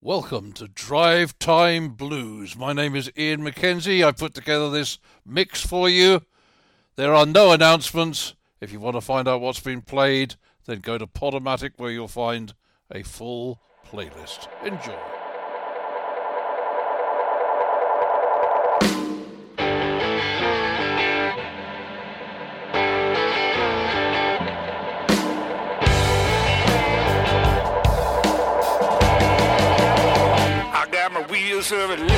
Welcome to Drive Time Blues. My name is Ian McKenzie. I put together this mix for you. There are no announcements. If you want to find out what's been played, then go to Podomatic where you'll find a full playlist. Enjoy. Wheels of religion,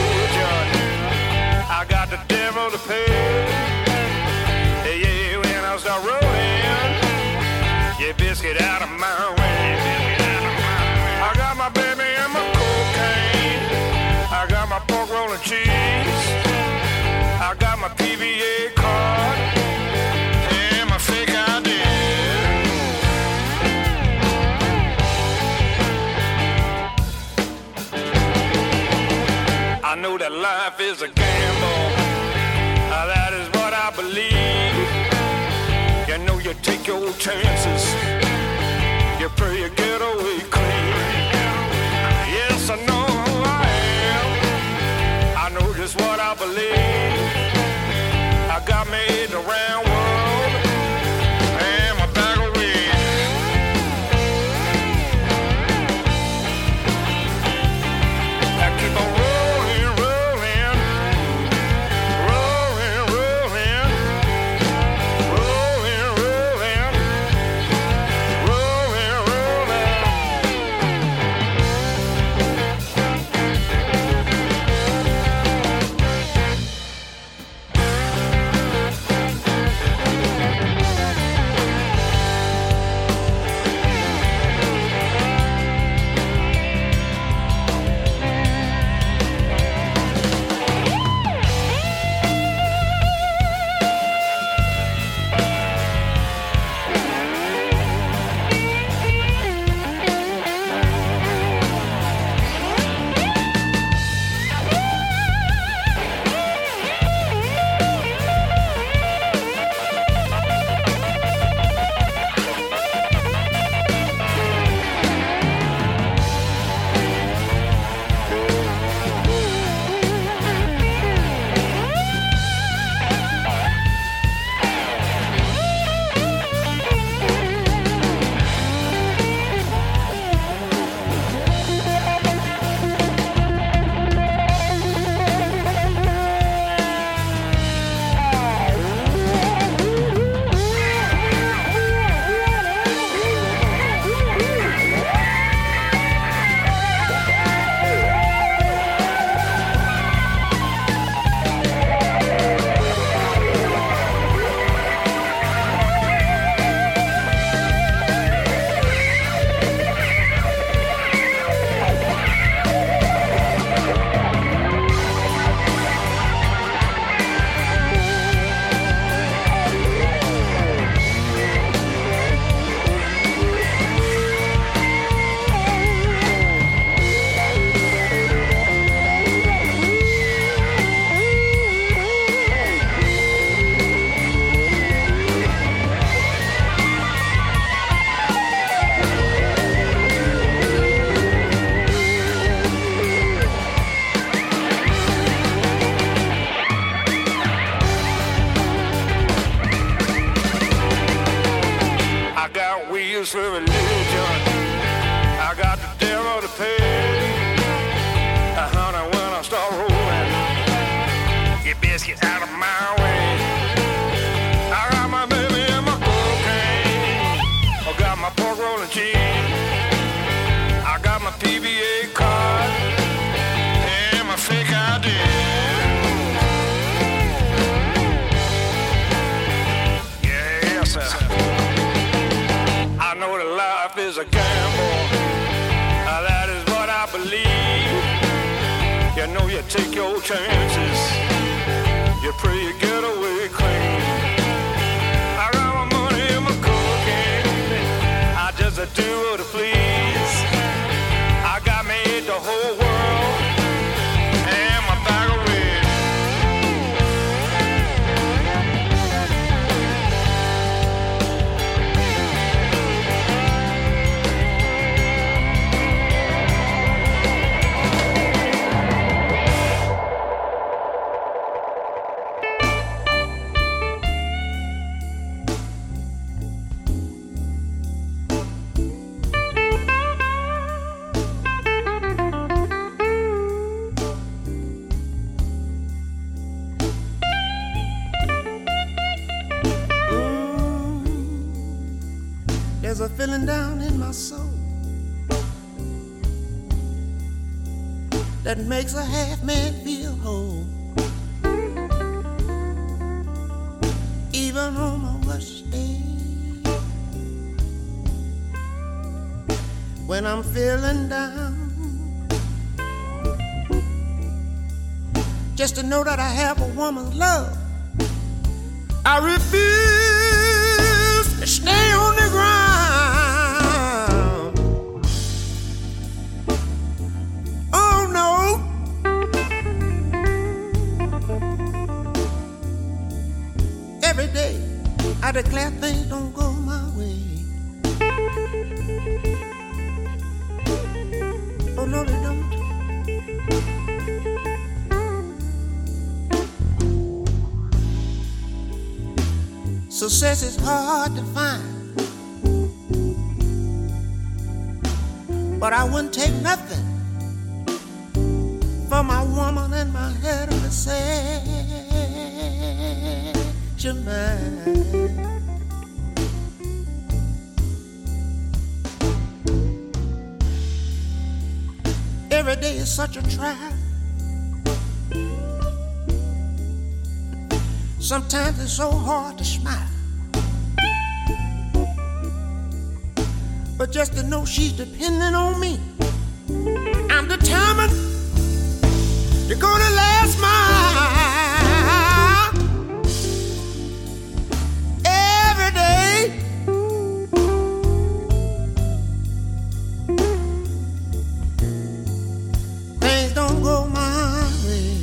I got the devil to pay. Hey, yeah, when I start rolling, yeah, biscuit out of my way. I got my baby and my cocaine, I got my pork roll and cheese, I got my PBA card and my fake ID. I know that life is a gamble, that is what I believe. You know you take your chances, you pray you get away clean. Yes, I know who I am, I know just what I believe. I got made the round world and my bag of weed. I keep on for religion, I got the devil to pay. Honey, when I start rolling, get biscuits out of my way. I got my baby and my cocaine, I got my pork roll and cheese, I got my PBA card and my fake ID. Yes, sir. I know that life is a gamble, that is what I believe. You know you take your chances, you pray you get away clean. I got my money and my cocaine, I just do what I please. I got made the whole world and my bag of weed. feeling down in my soul that makes a half man feel whole. Even on my worst day, when I'm feeling down, just to know that I have a woman's love, I refuse to stay on the ground. Oh no, every day I declare things don't go my way. Oh no, they don't. Success is hard to find, but I wouldn't take nothing for my woman and my head of a section man. Every day is such a trial. Sometimes it's so hard to smile, but just to know she's depending on me, I'm determined to go the last mile. Every day things don't go my way.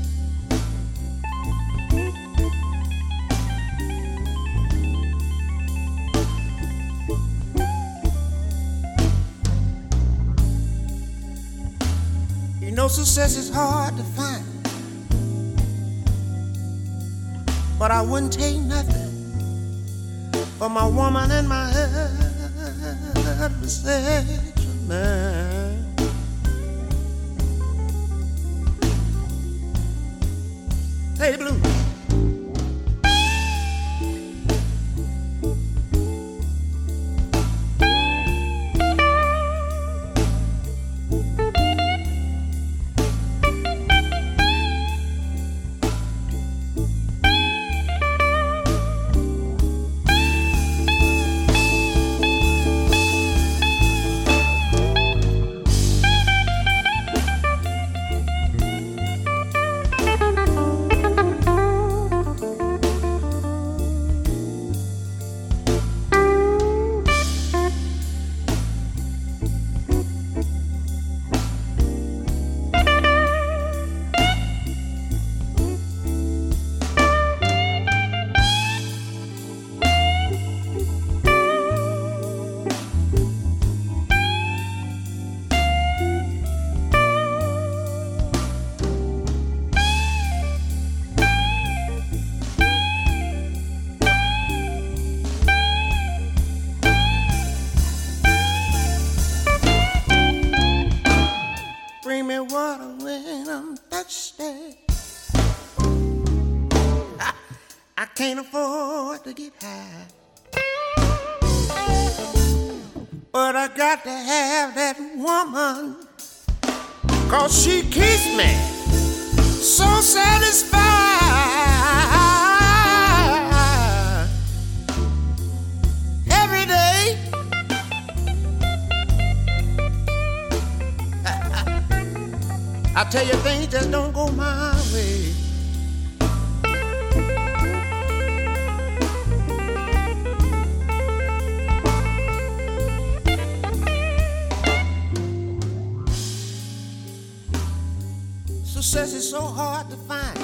You know success is hard to find, but I wouldn't take nothing for my woman and my section man. Play the blues. Bring me water when I'm thirsty. I can't afford to get high, but I got to have that woman, 'cause she keeps me so satisfied. Every day I tell you things just don't go my way. Success is so hard to find.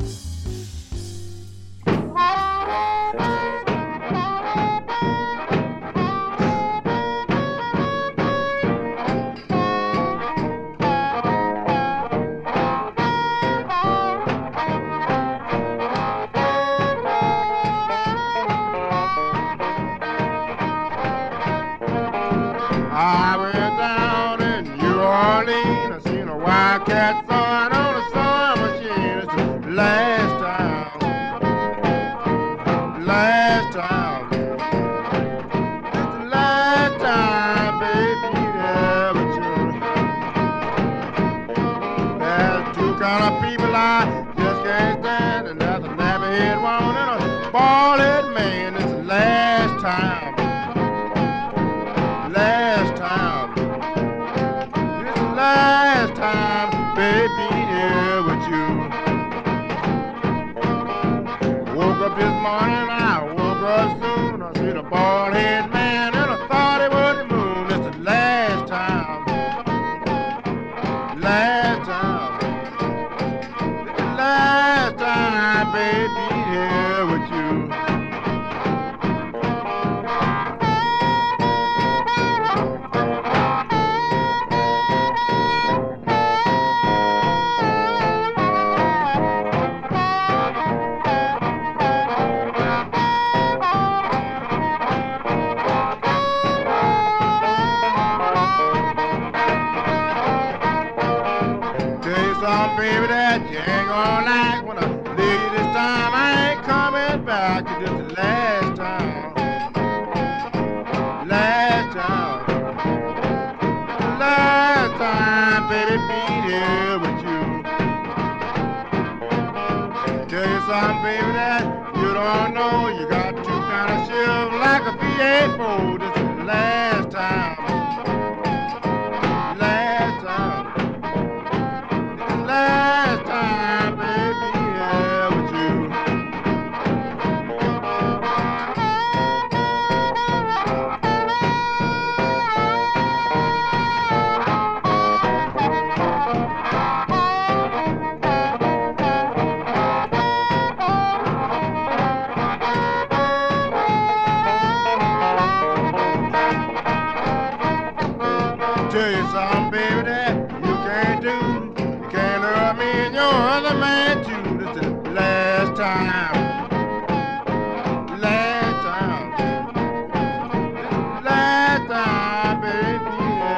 I went down in New Orleans. I seen a wildcat sawing on a sewing machine. kind of people I just can't stand. And that's a nappy-head woman and a bald-head man. It's the last time. Last time. It's the last time, baby, here with you. Woke up this morning, I woke up soon. I see the bald-head man and I thought it was the moon. It's the last time. Last time. It's the last time, baby, here with you. Baby, that you ain't gonna like when I leave you this time. I ain't coming back. It's just the last time. Last time. Last time, baby, be here with you. Tell you something, baby, that you don't know. You got two kind of shivs like a V8 This is the last time. Last time. Last time, baby, yeah, with you. Tell you something, baby, that you can't do. Me and your other man too. This is the last time. Last time. Last time, baby.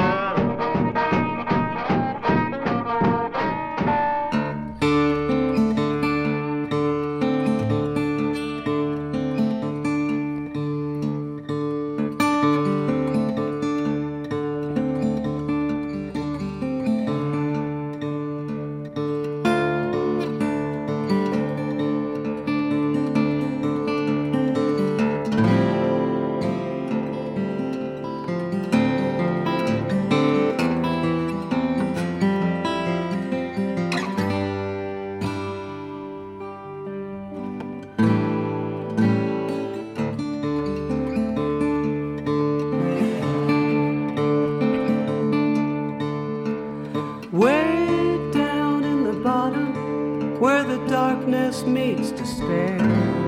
Way down in the bottom, where the darkness meets despair,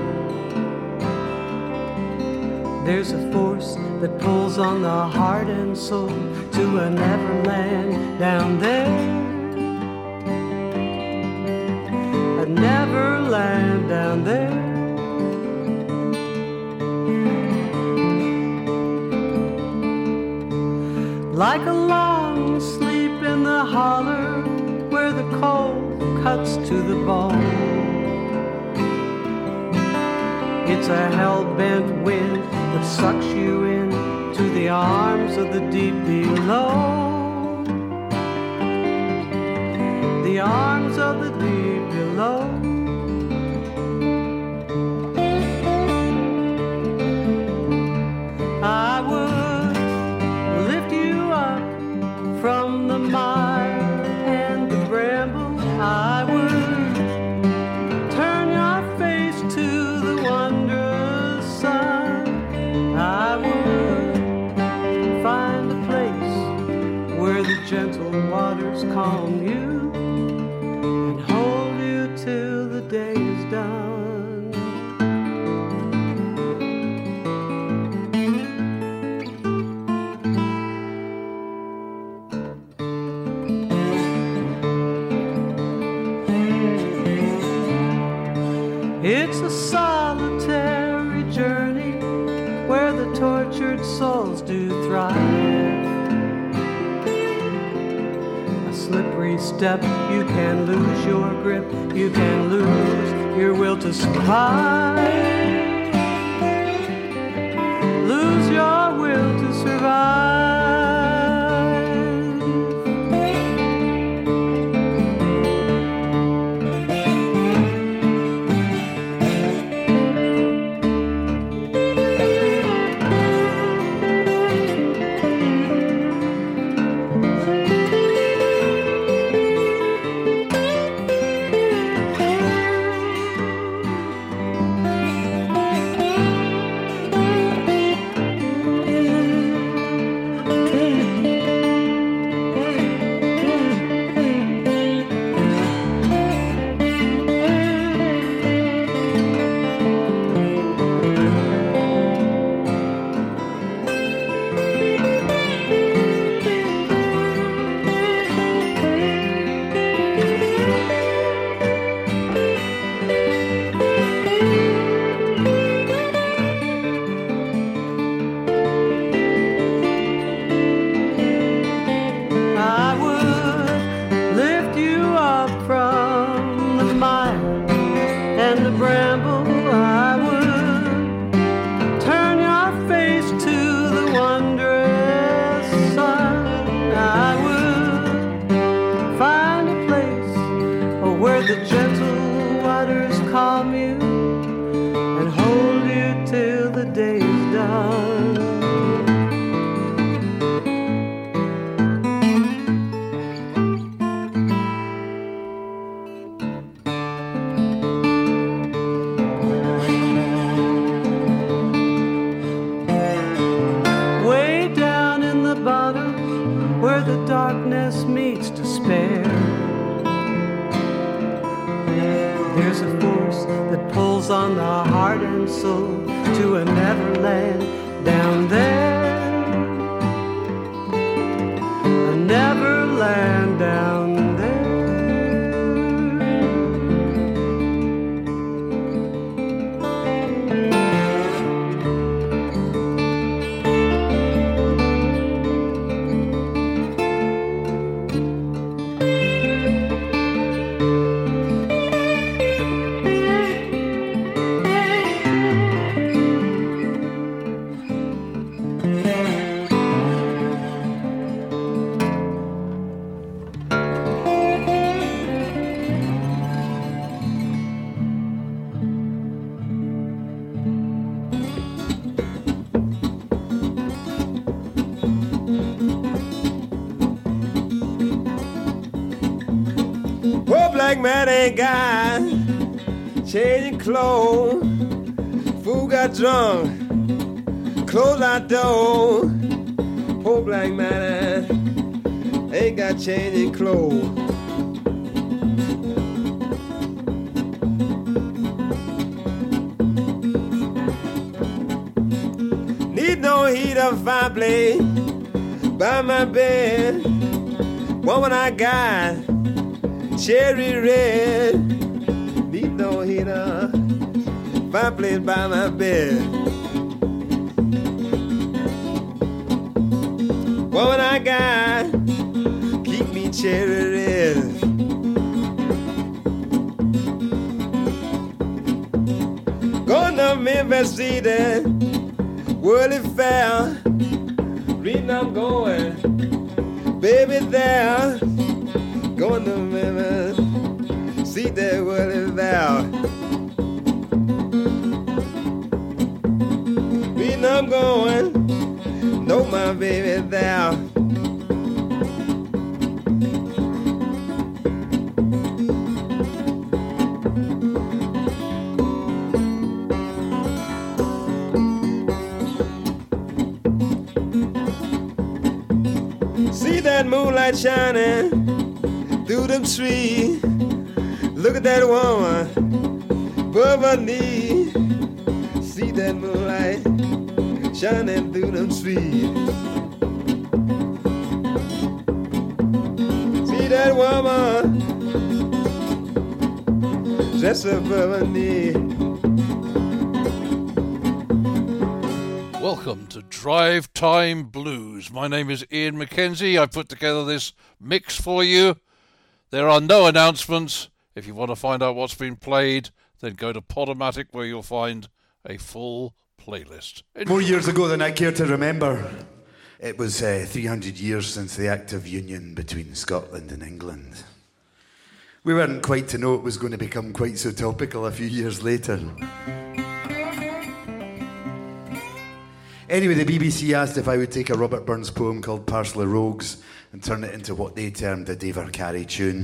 there's a force that pulls on the heart and soul to a neverland down there. A neverland down there. Like a long sleep in the holler where the cold cuts to the bone. It's a hell-bent wind that sucks you in to the arms of the deep below. The arms of the deep below. I would lift you up from the mire and the bramble. I would turn your face to the wondrous sun. I would find a place where the gentle waters calm you and hold you till the day is done. It's a solitary journey where the tortured souls do thrive. A slippery step, you can lose your grip, you can lose your will to survive. Lose your will to survive. There's a force that pulls on the heart and soul to a neverland down there. A neverland down there. Black man ain't got changing clothes. Fool got drunk, closed our door. Poor black man ain't got changing clothes. Need no heat or fireplace by my bed. Woman I got cherry red, need no heater, fireplace by my bed. Woman I got, keep me cherry red. Going to Memphis, see that Worldly Fair. Reading I'm going, baby there. Going to Memphis, see that Worldly Fair. Reading I'm going, know my baby there. See that moonlight shining through them trees. Look at that woman above her knee. See that moonlight shining through them trees. See that woman just above her knee. Welcome to Drive Time Blues. My name is Ian Mackenzie. I put together this mix for you. There are no announcements. If you want to find out what's been played, then go to Podomatic, where you'll find a full playlist. More years ago than I care to remember, it was 300 years since the Act of Union between Scotland and England. We weren't quite to know it was going to become quite so topical a few years later. Anyway, the BBC asked if I would take a Robert Burns poem called Parcel of Rogues and turn it into what they termed a Dave Arcari tune.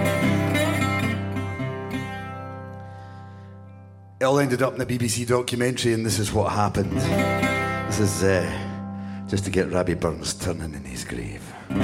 It all ended up in the BBC documentary, and this is what happened. This is just to get Robbie Burns turning in his grave.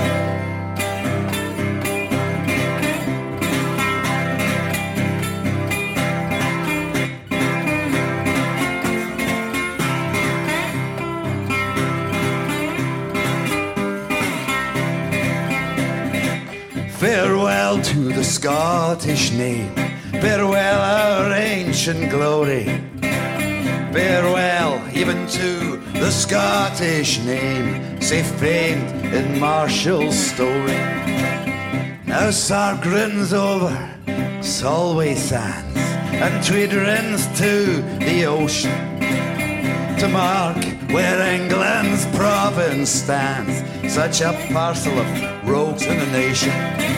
Farewell to the Scottish name, farewell our ancient glory, farewell even to the Scottish name, safe famed in Marshall's story. Now Sargrin's over Solway sands, and Tweedrin's to the ocean, to mark where England's province stands, such a parcel of rogues in the nation.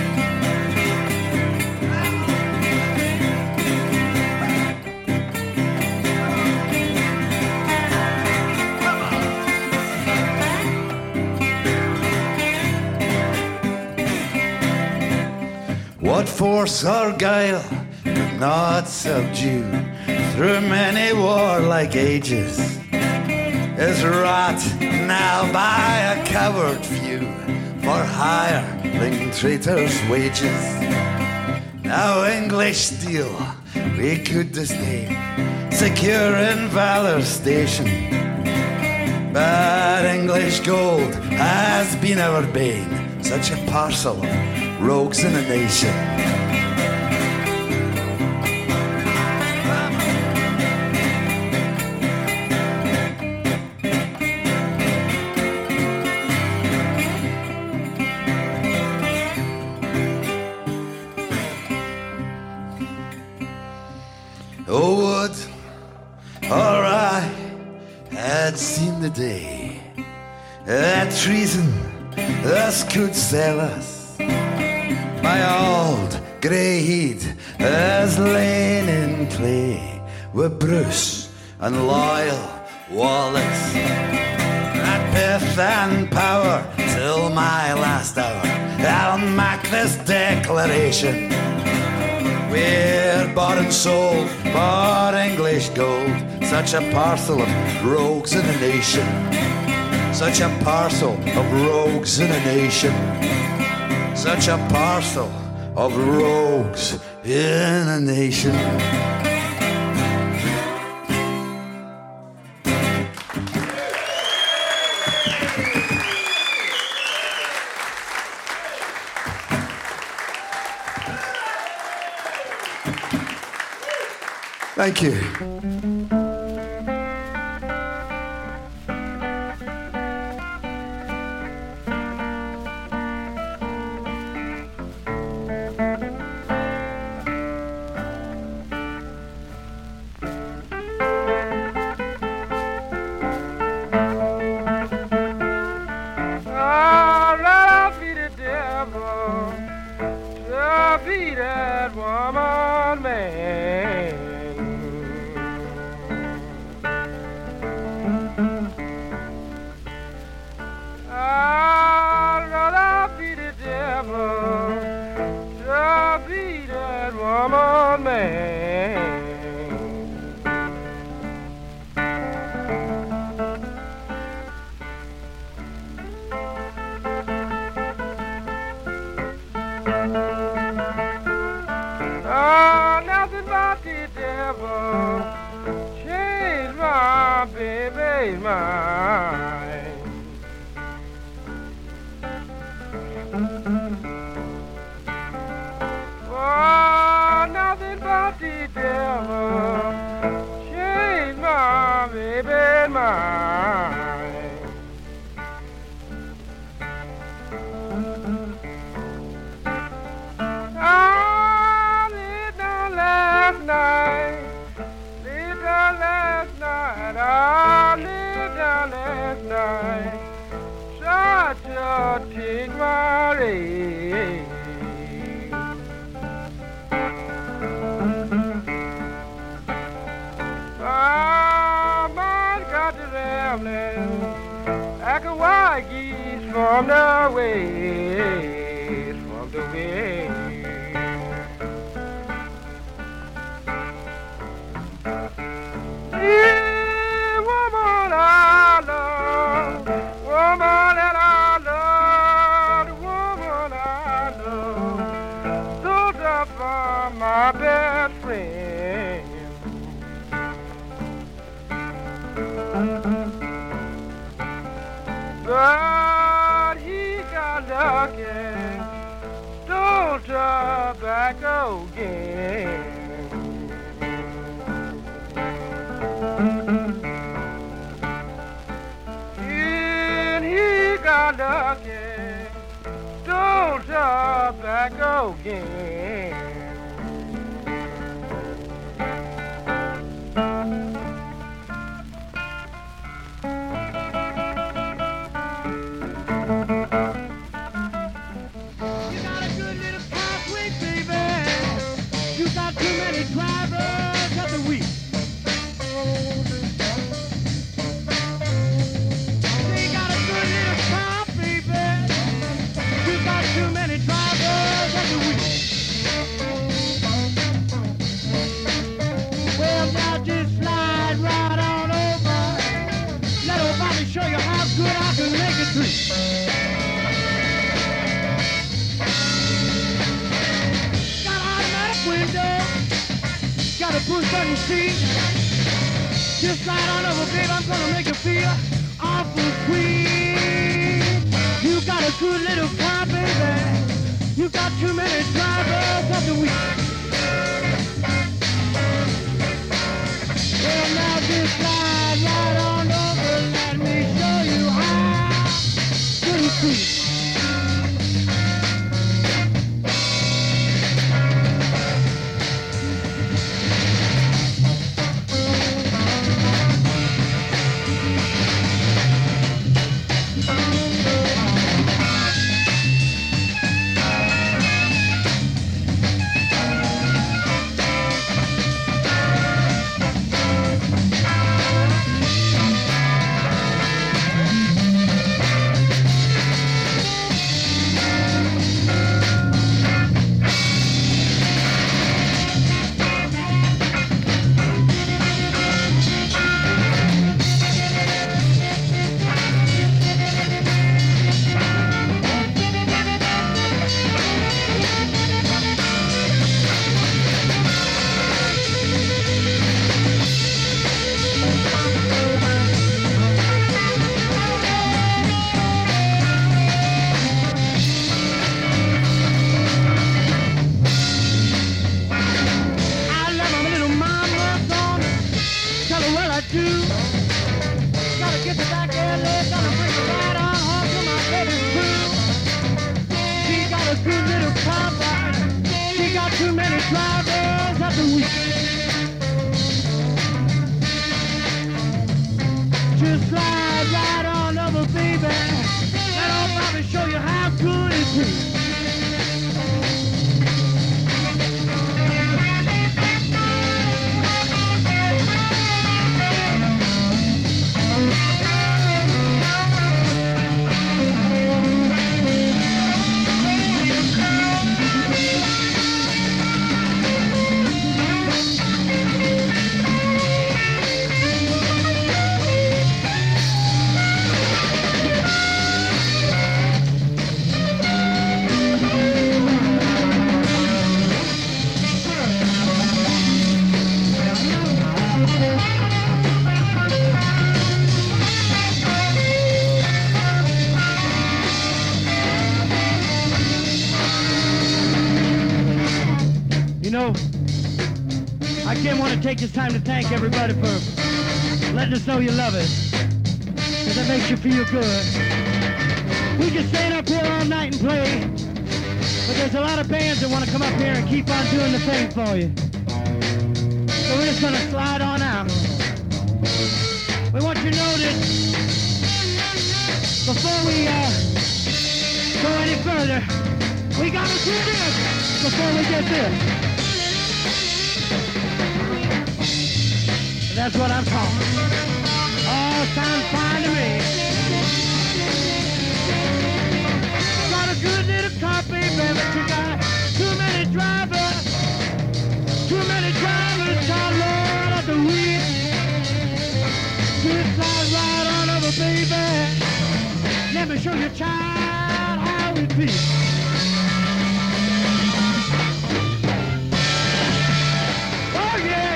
What force or guile could not subdue through many warlike ages is wrought now by a coward few for hireling traitors' wages. Now English steel we could disdain, secure in Valor Station. But English gold has been our bane, such a parcel of rogues in a nation. Oh, would or I had seen the day that treason thus could sell us. My old grey head has lain in clay with Bruce and loyal Wallace. That pith and power till my last hour, I'll make this declaration. We're bought and sold for English gold, such a parcel of rogues in a nation. Such a parcel of rogues in a nation. Such a parcel of rogues in a nation. Thank you. couldn't see. Just slide on over, baby, I'm gonna make you feel awful sweet. You got a good little car, baby. You got too many drivers of the week. Well, now just slide right on over. Let me show you how. Good and sweet. Just slide right on over, baby. Let old Bobby show you how good it is. I again want to take this time to thank everybody for letting us know you love us, because that makes you feel good. We can stand up here all night and play, but there's a lot of bands that want to come up here and keep on doing the thing for you. So we're just going to slide on out. We want you to know that before we go any further, we got to do this before we get this. That's what I'm talking. All sounds fine to me. Got a good little car, baby, but you got too many drivers. Too many drivers, child, Lord of the wheel. Just slide right on over, baby. Let me show you, child, how it feels. Oh, yeah.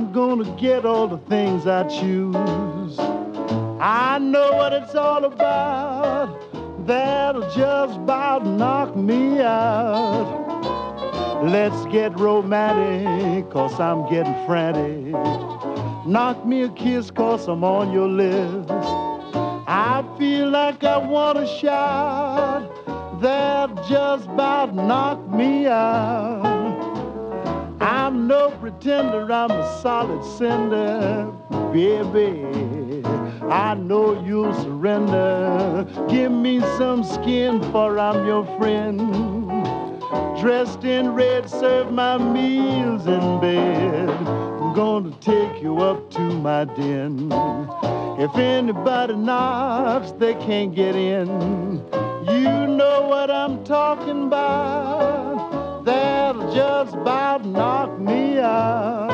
I'm gonna get all the things I choose. I know what it's all about. That'll just about knock me out. Let's get romantic, 'cause I'm getting frantic. Knock me a kiss, 'cause I'm on your list. I feel like I want to shout. That'll just about knock me out. I'm no pretender, I'm a solid cinder. Baby, I know you'll surrender. Give me some skin, for I'm your friend. Dressed in red, serve my meals in bed. I'm gonna take you up to my den. If anybody knocks, they can't get in. You know what I'm talking about. That'll just about knock me out.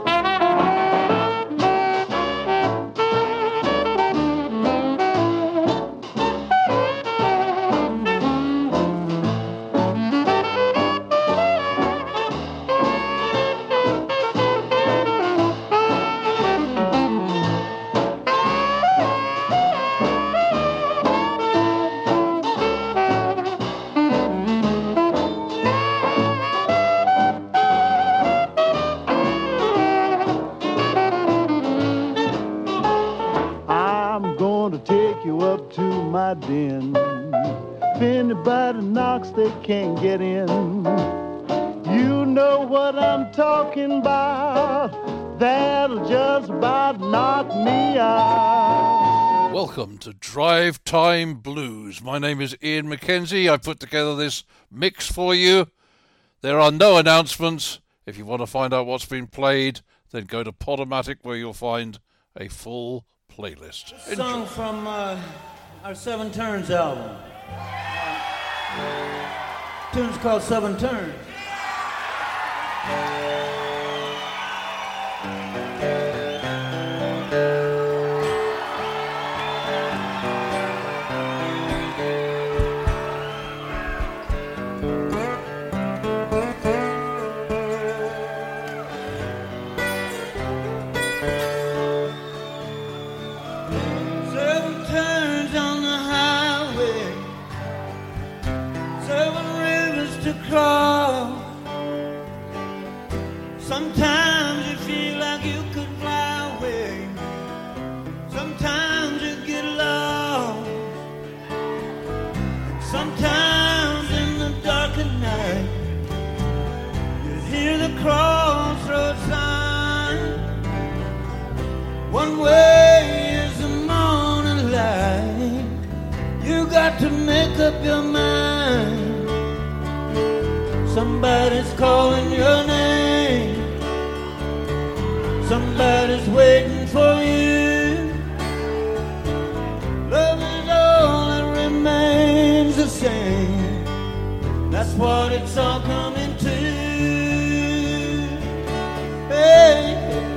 My den. If anybody knocks, they can't get in. You know what I'm talking about. That'll just about knock me out. Welcome to Drive Time Blues. My name is Ian Mackenzie. I put together this mix for you. There are no announcements. If you want to find out what's been played, then go to Podomatic, where you'll find a full playlist. A song from our Seven Turns album. Tune's called Seven Turns. Sometimes you feel like you could fly away. Sometimes you get lost. Sometimes in the dark of night you hear the crossroads sign. One way is the morning light. You got to make up your mind. Somebody's calling your name. Somebody's waiting for you. Love is all that remains the same. That's what it's all coming to. Hey.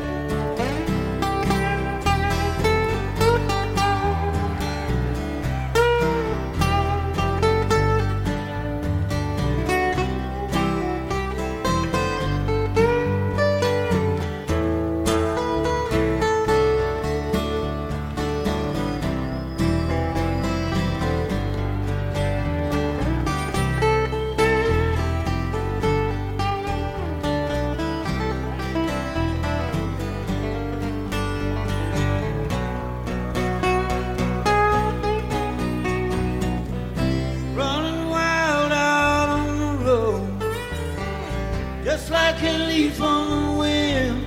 Like a leaf on the wind.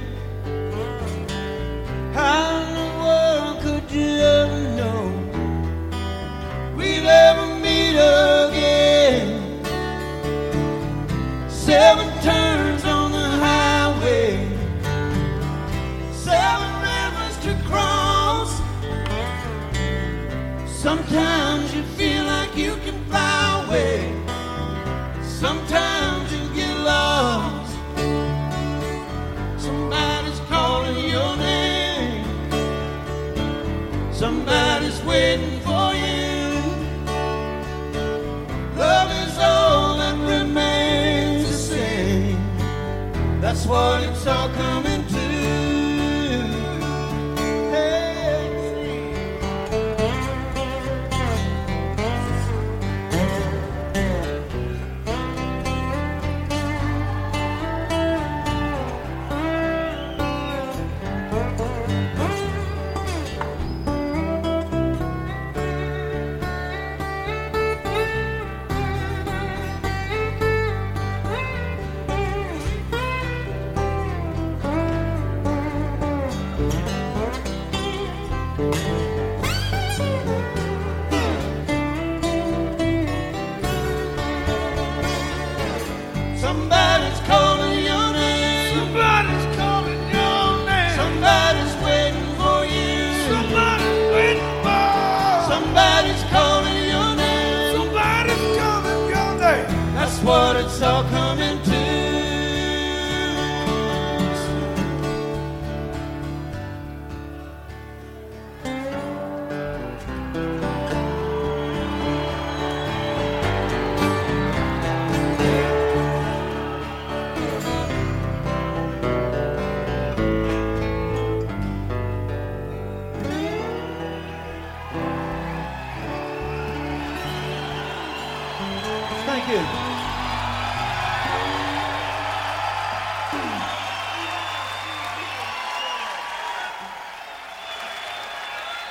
How in the world could you ever know we'd ever meet again? 7 turns on the highway, 7 rivers to cross. Sometimes you feel like you can fly away. Sometimes you get lost. Somebody's calling your name. Somebody's waiting for you. Love is all that remains the same. That's what it's all coming to.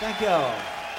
Thank y'all.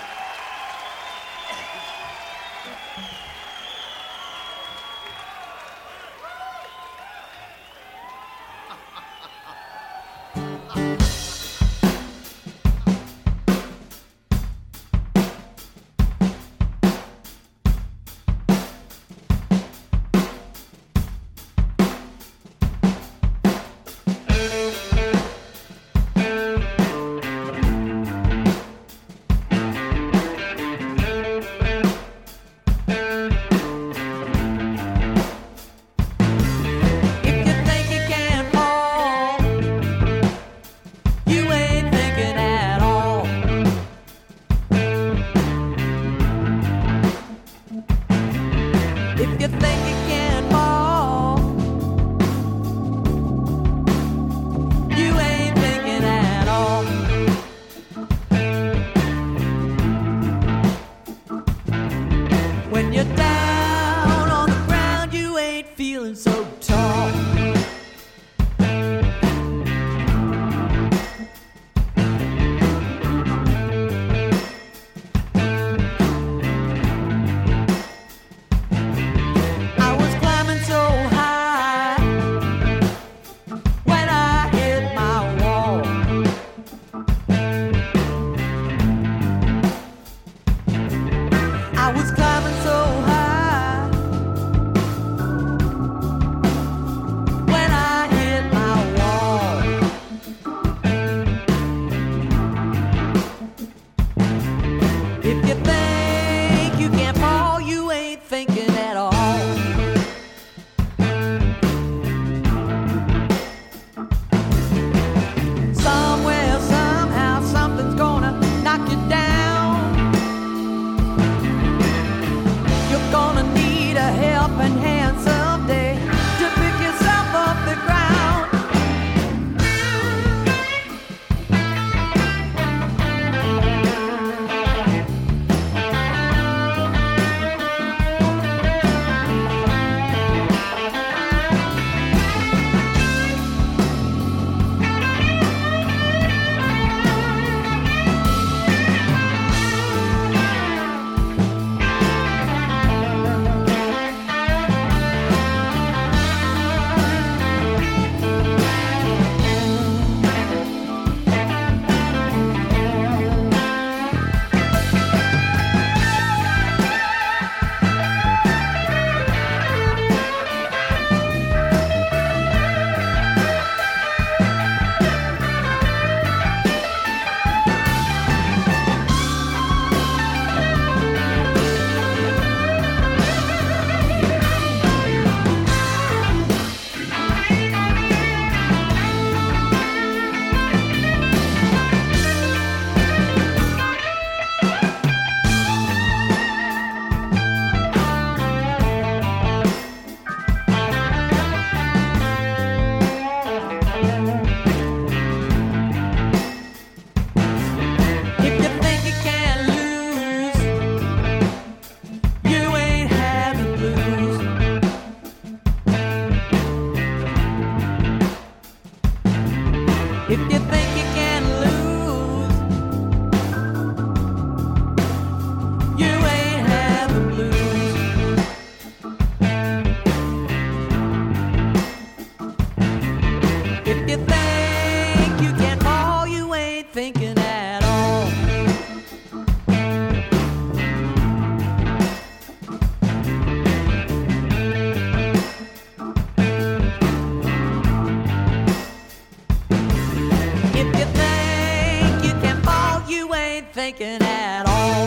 thinking at all.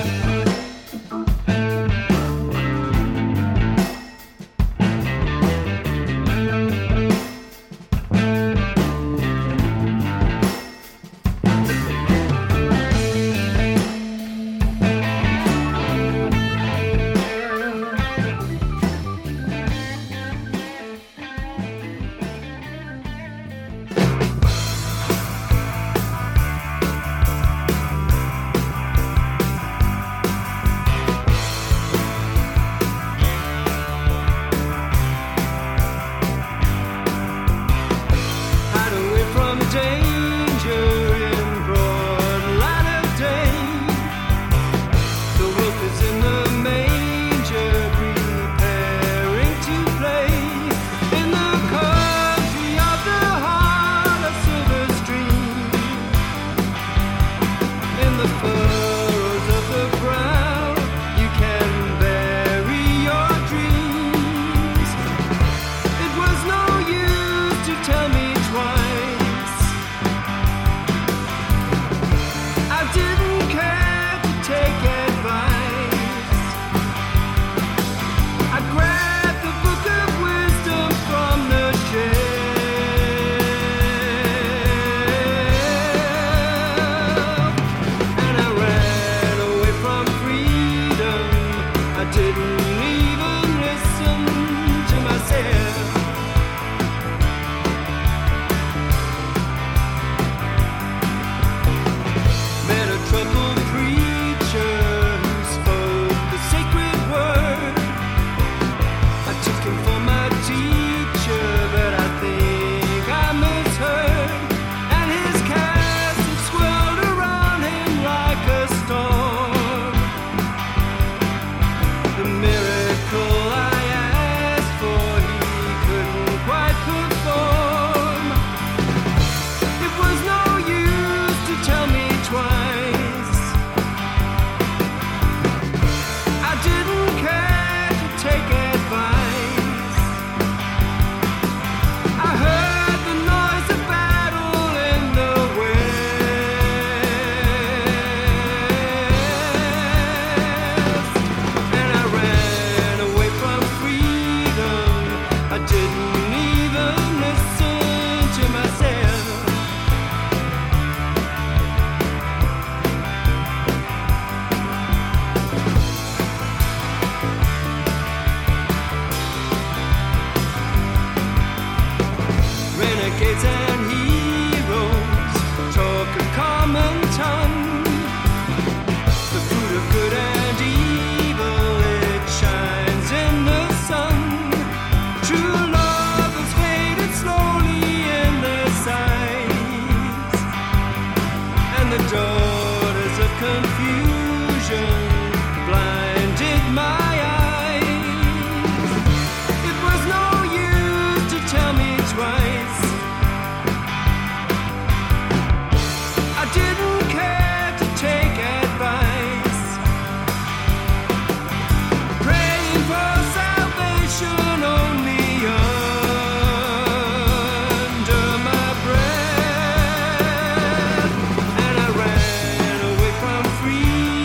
the daughters of confusion blinded my eyes. It was no use to tell me twice. I didn't care to take advice. Praying for salvation only under my breath. And I ran away from freedom.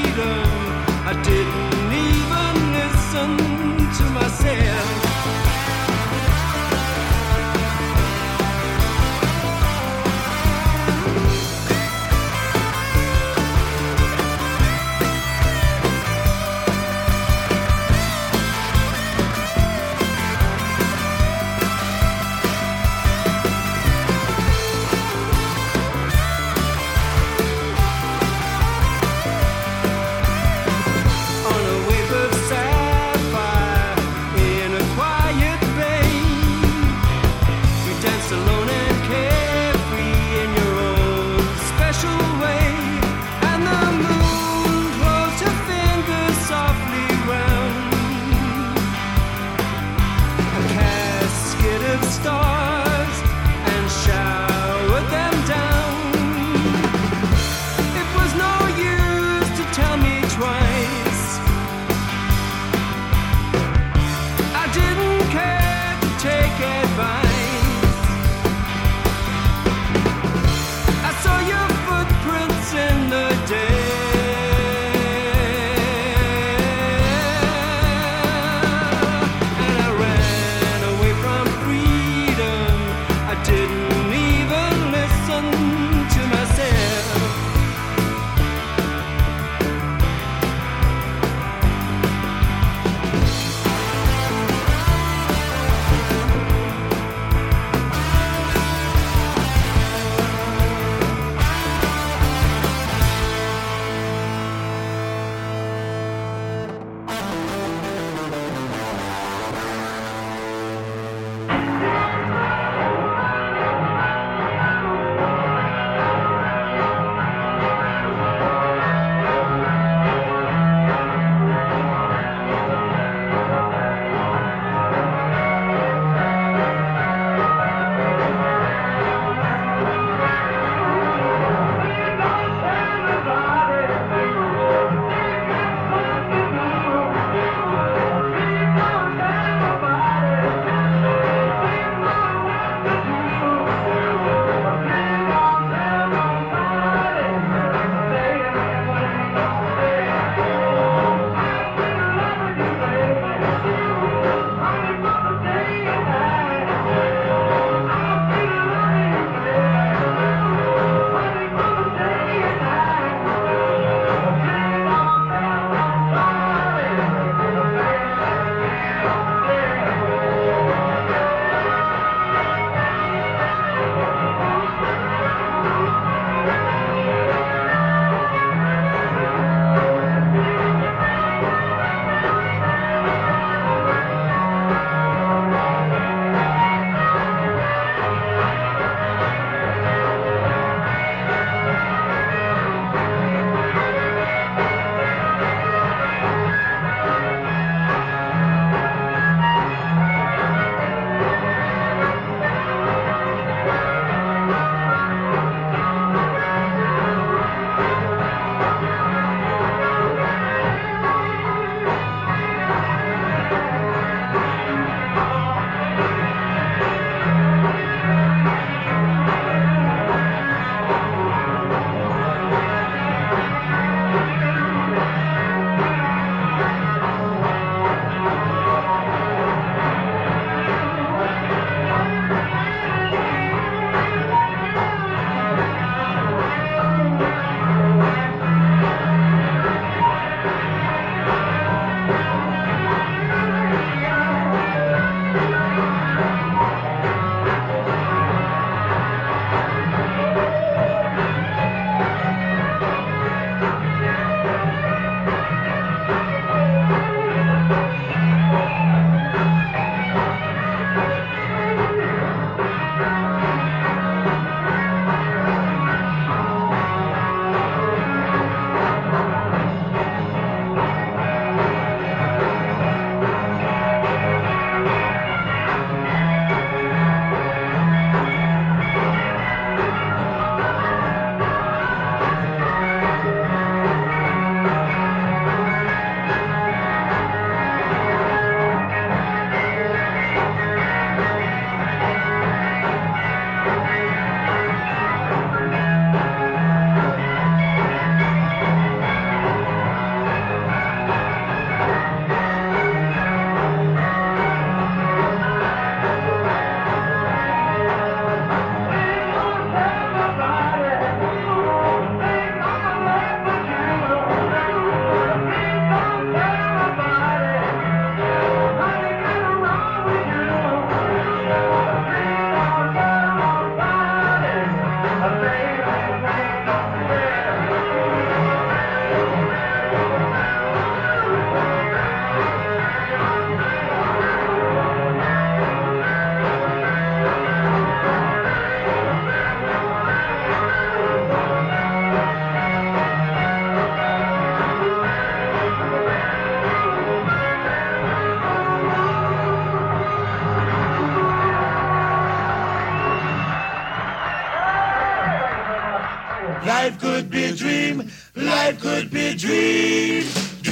Life could be a dream. Life could be a dream.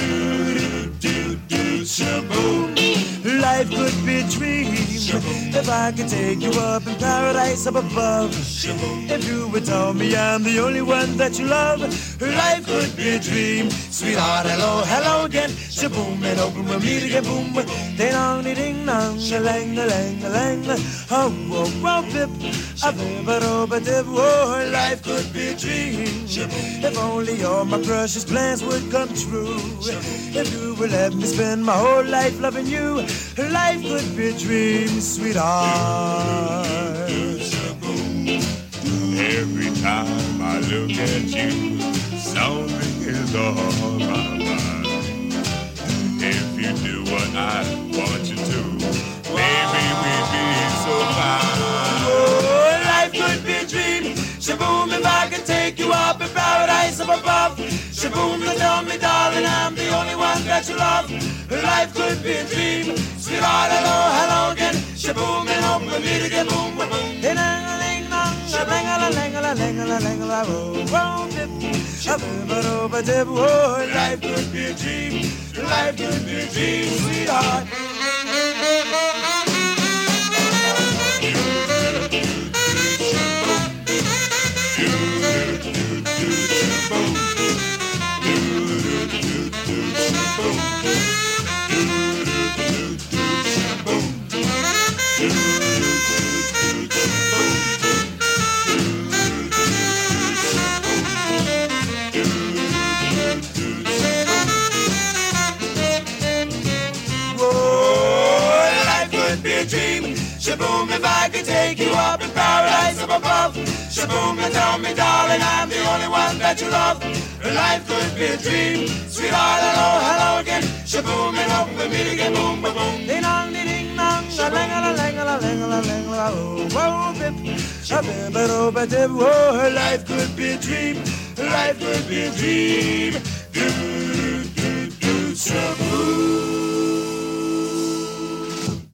Shaboom. Life could be a dream. If I could take you up in paradise up above. If you would tell me I'm the only one that you love. Life could be a dream. Sweetheart, hello, hello again. Shaboom, and open with me to get boom. Ding dong, ding dong, a lang, a lang, a lang. Oh, oh, oh, pip. A bip, a dip. Oh, life could be a dream. If only all my precious plans would come true. If you would let me spend my whole life loving you. Life could be a dream, sweetheart. Every time I look at you, something is on my mind. If you do what I want you to, maybe we'd be so fine. Oh, life could be a dream. Shaboom, if I could take you up in paradise up above. Shaboom, tell me, darling, I'm the only one that you love. Life could be a dream. Sweetheart, hello, hello again. Shaboom, and hope we meet again. Boom, boom, boom. Oh, life could be a dream. Life could be a dream, sweetheart. Shaboom, if I could take you up in paradise up above. Shaboom, and tell me, darling, I'm the only one that you love. Life could be a dream. Sweetheart, hello, hello again. Shaboom, and hope we meet again. Boom, boom, boom. Ding dong, ding dong, a lang a lang a lang a lang a oh, bip, a bip, a bip, oh, life could be a dream. Life could be a dream. Do, do, do, shaboom.